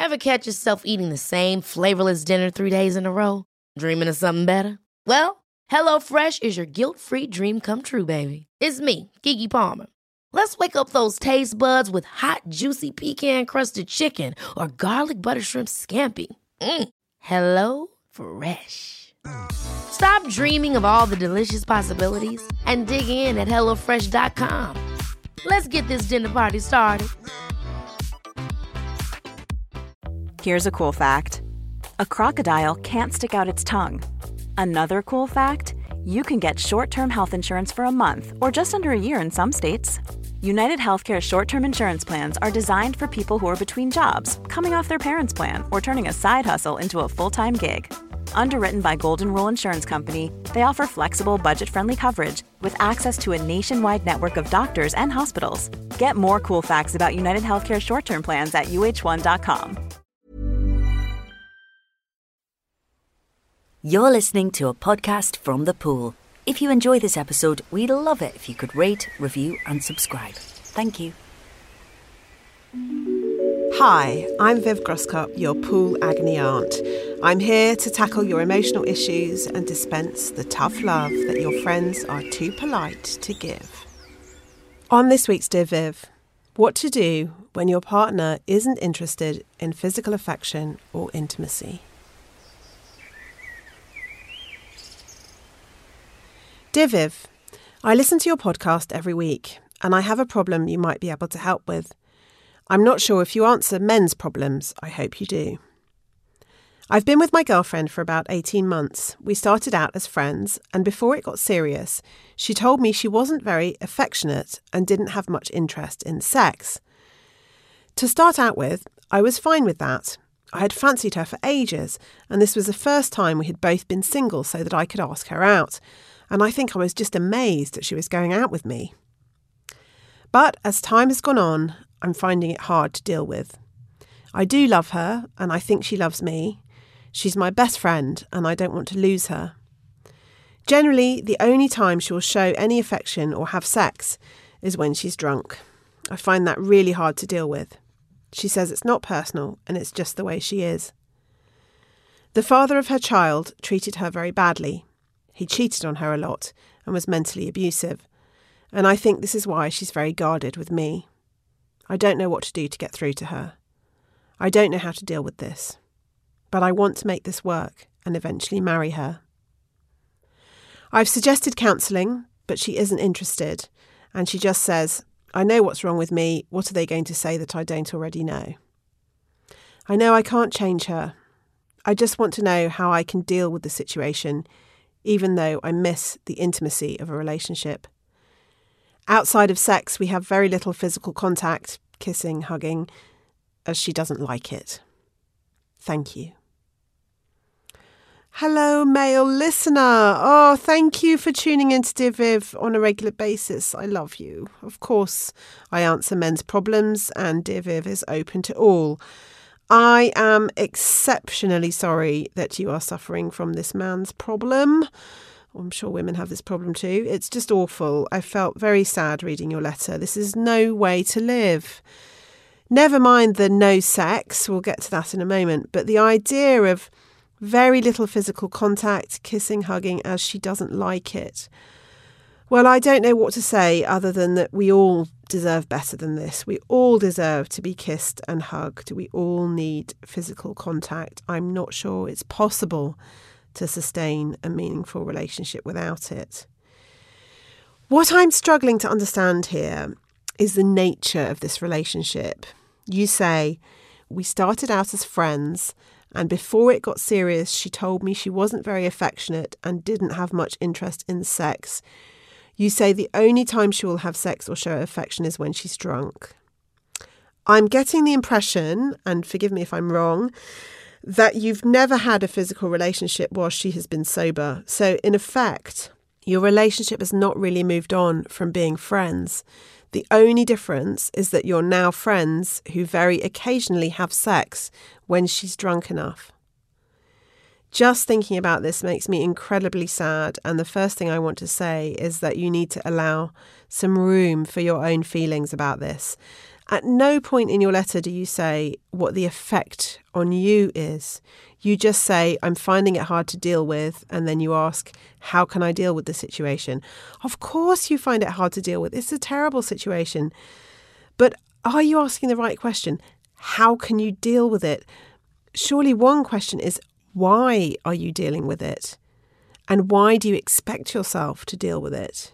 Ever catch yourself eating the same flavorless dinner 3 days in a row? Dreaming of something better? Well, HelloFresh is your guilt-free dream come true, baby. It's me, Keke Palmer. Let's wake up those taste buds with hot, juicy pecan-crusted chicken or garlic butter shrimp scampi. Hello Fresh. Stop dreaming of all the delicious possibilities and dig in at HelloFresh.com. Let's get this dinner party started. Here's a cool fact. A crocodile can't stick out its tongue. Another cool fact, you can get short-term health insurance for a month or just under a year in some states. United Healthcare short-term insurance plans are designed for people who are between jobs, coming off their parents' plan, or turning a side hustle into a full-time gig. Underwritten by Golden Rule Insurance Company, they offer flexible, budget-friendly coverage with access to a nationwide network of doctors and hospitals. Get more cool facts about United Healthcare short-term plans at uh1.com. You're listening to a podcast from The Pool. If you enjoy this episode, we'd love it if you could rate, review and subscribe. Thank you. Hi, I'm Viv Groskop, your pool agony aunt. I'm here to tackle your emotional issues and dispense the tough love that your friends are too polite to give. On this week's Dear Viv, what to do when your partner isn't interested in physical affection or intimacy. Dear Viv, I listen to your podcast every week and I have a problem you might be able to help with. I'm not sure if you answer men's problems. I hope you do. I've been with my girlfriend for about 18 months. We started out as friends, and before it got serious, she told me she wasn't very affectionate and didn't have much interest in sex. To start out with, I was fine with that. I had fancied her for ages, and this was the first time we had both been single so that I could ask her out, and I think I was just amazed that she was going out with me. But as time has gone on, I'm finding it hard to deal with. I do love her, and I think she loves me. She's my best friend, and I don't want to lose her. Generally, the only time she will show any affection or have sex is when she's drunk. I find that really hard to deal with. She says it's not personal, and it's just the way she is. The father of her child treated her very badly. He cheated on her a lot and was mentally abusive, and I think this is why she's very guarded with me. I don't know what to do to get through to her. I don't know how to deal with this. But I want to make this work and eventually marry her. I've suggested counselling, but she isn't interested. And she just says, I know what's wrong with me. What are they going to say that I don't already know? I know I can't change her. I just want to know how I can deal with the situation, even though I miss the intimacy of a relationship. Outside of sex, we have very little physical contact, kissing, hugging, as she doesn't like it. Thank you. Hello, male listener. Oh, thank you for tuning in to Dear Viv on a regular basis. I love you. Of course, I answer men's problems and Dear Viv is open to all. I am exceptionally sorry that you are suffering from this man's problem. I'm sure women have this problem too. It's just awful. I felt very sad reading your letter. This is no way to live. Never mind the no sex, we'll get to that in a moment, but the idea of very little physical contact, kissing, hugging, as she doesn't like it. Well, I don't know what to say other than that we all deserve better than this. We all deserve to be kissed and hugged. We all need physical contact. I'm not sure it's possible to sustain a meaningful relationship without it. What I'm struggling to understand here is the nature of this relationship. You say, we started out as friends, and before it got serious, she told me she wasn't very affectionate and didn't have much interest in sex. You say the only time she will have sex or show affection is when she's drunk. I'm getting the impression, and forgive me if I'm wrong, that you've never had a physical relationship while she has been sober. So in effect, your relationship has not really moved on from being friends. The only difference is that you're now friends who very occasionally have sex when she's drunk enough. Just thinking about this makes me incredibly sad, and the first thing I want to say is that you need to allow some room for your own feelings about this At no point in your letter do you say what the effect on you is. You just say, I'm finding it hard to deal with. And then you ask, how can I deal with the situation? Of course you find it hard to deal with. It's a terrible situation. But are you asking the right question? How can you deal with it? Surely one question is, why are you dealing with it? And why do you expect yourself to deal with it?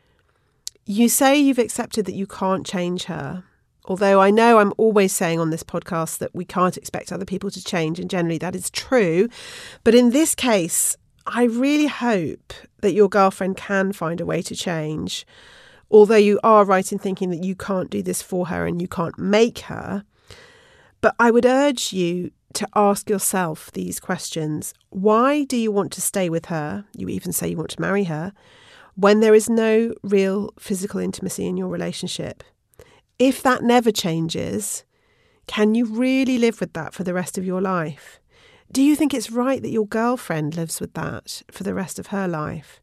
You say you've accepted that you can't change her. Although I know I'm always saying on this podcast that we can't expect other people to change, and generally that is true. But in this case, I really hope that your girlfriend can find a way to change. Although you are right in thinking that you can't do this for her and you can't make her. But I would urge you to ask yourself these questions. Why do you want to stay with her? You even say you want to marry her when there is no real physical intimacy in your relationship. If that never changes, can you really live with that for the rest of your life? Do you think it's right that your girlfriend lives with that for the rest of her life?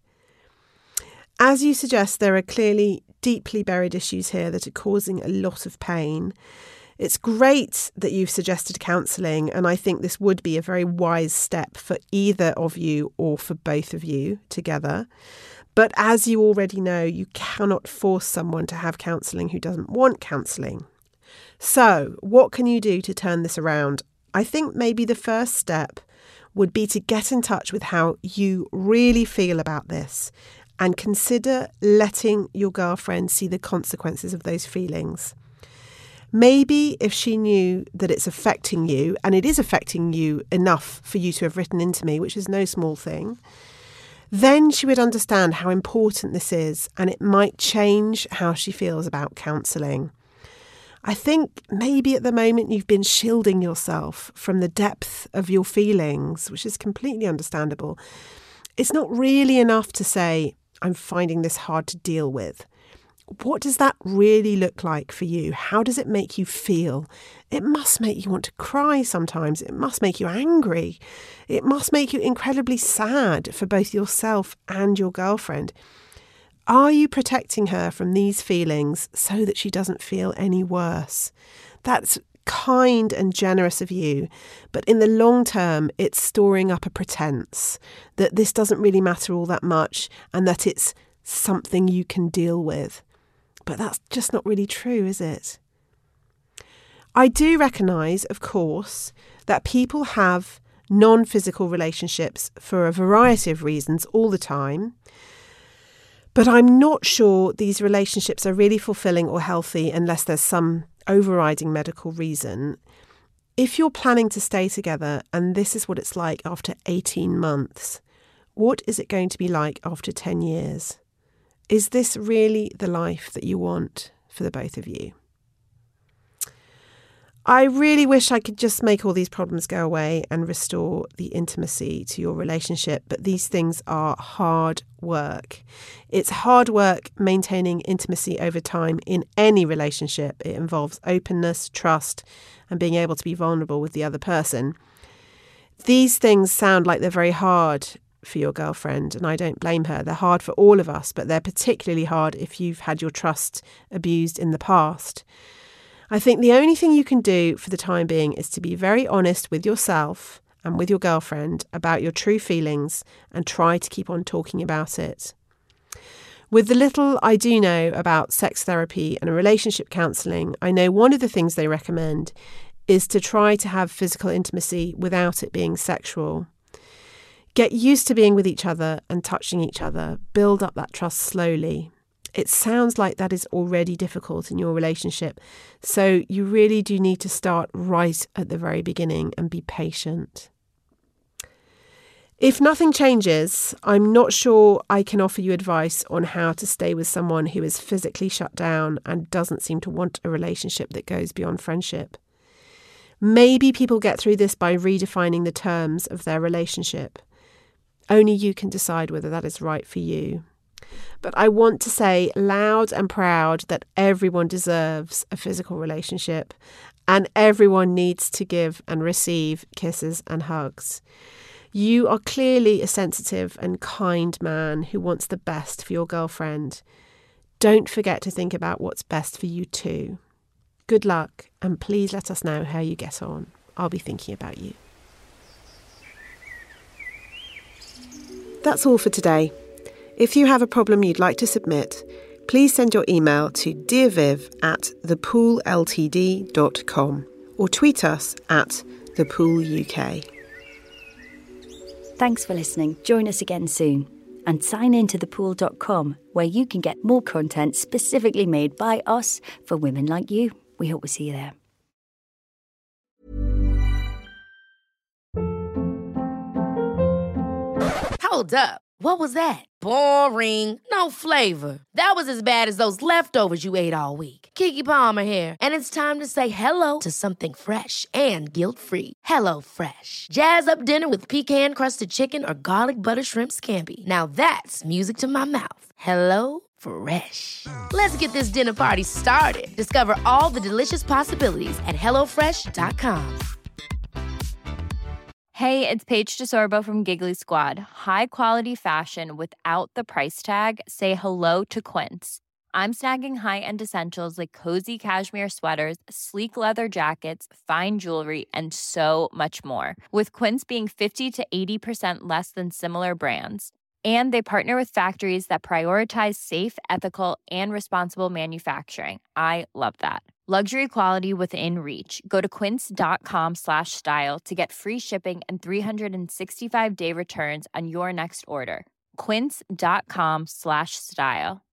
As you suggest, there are clearly deeply buried issues here that are causing a lot of pain. It's great that you've suggested counselling, and I think this would be a very wise step for either of you or for both of you together. But as you already know, you cannot force someone to have counselling who doesn't want counselling. So what can you do to turn this around? I think maybe the first step would be to get in touch with how you really feel about this and consider letting your girlfriend see the consequences of those feelings. Maybe if she knew that it's affecting you, and it is affecting you enough for you to have written into me, which is no small thing, then she would understand how important this is, and it might change how she feels about counselling. I think maybe at the moment you've been shielding yourself from the depth of your feelings, which is completely understandable. It's not really enough to say, I'm finding this hard to deal with. What does that really look like for you? How does it make you feel? It must make you want to cry sometimes. It must make you angry. It must make you incredibly sad for both yourself and your girlfriend. Are you protecting her from these feelings so that she doesn't feel any worse? That's kind and generous of you, but in the long term, it's storing up a pretense that this doesn't really matter all that much and that it's something you can deal with. But that's just not really true, is it? I do recognise, of course, that people have non-physical relationships for a variety of reasons all the time. But I'm not sure these relationships are really fulfilling or healthy unless there's some overriding medical reason. If you're planning to stay together and this is what it's like after 18 months, what is it going to be like after 10 years? Is this really the life that you want for the both of you? I really wish I could just make all these problems go away and restore the intimacy to your relationship, but these things are hard work. It's hard work maintaining intimacy over time in any relationship. It involves openness, trust, and being able to be vulnerable with the other person. These things sound like they're very hard for your girlfriend, and I don't blame her. They're hard for all of us, but they're particularly hard if you've had your trust abused in the past. I think the only thing you can do for the time being is to be very honest with yourself and with your girlfriend about your true feelings and try to keep on talking about it. With the little I do know about sex therapy and relationship counselling, I know one of the things they recommend is to try to have physical intimacy without it being sexual. Get used to being with each other and touching each other. Build up that trust slowly. It sounds like that is already difficult in your relationship, so you really do need to start right at the very beginning and be patient. If nothing changes, I'm not sure I can offer you advice on how to stay with someone who is physically shut down and doesn't seem to want a relationship that goes beyond friendship. Maybe people get through this by redefining the terms of their relationship. Only you can decide whether that is right for you. But I want to say loud and proud that everyone deserves a physical relationship and everyone needs to give and receive kisses and hugs. You are clearly a sensitive and kind man who wants the best for your girlfriend. Don't forget to think about what's best for you too. Good luck, and please let us know how you get on. I'll be thinking about you. That's all for today. If you have a problem you'd like to submit, please send your email to dearviv@thepoolltd.com or tweet us at thepooluk. Thanks for listening. Join us again soon. And sign in to thepool.com, where you can get more content specifically made by us for women like you. We hope we see you there. Hold up. What was that? Boring. No flavor. That was as bad as those leftovers you ate all week. Keke Palmer here. And it's time to say hello to something fresh and guilt-free. Hello Fresh. Jazz up dinner with pecan-crusted chicken or garlic butter shrimp scampi. Now that's music to my mouth. Hello Fresh. Let's get this dinner party started. Discover all the delicious possibilities at hellofresh.com. Hey, it's Paige DeSorbo from Giggly Squad. High quality fashion without the price tag. Say hello to Quince. I'm snagging high-end essentials like cozy cashmere sweaters, sleek leather jackets, fine jewelry, and so much more. With Quince being 50 to 80% less than similar brands. And they partner with factories that prioritize safe, ethical, and responsible manufacturing. I love that. Luxury quality within reach. Go to quince.com/style to get free shipping and 365-day returns on your next order. Quince.com/style.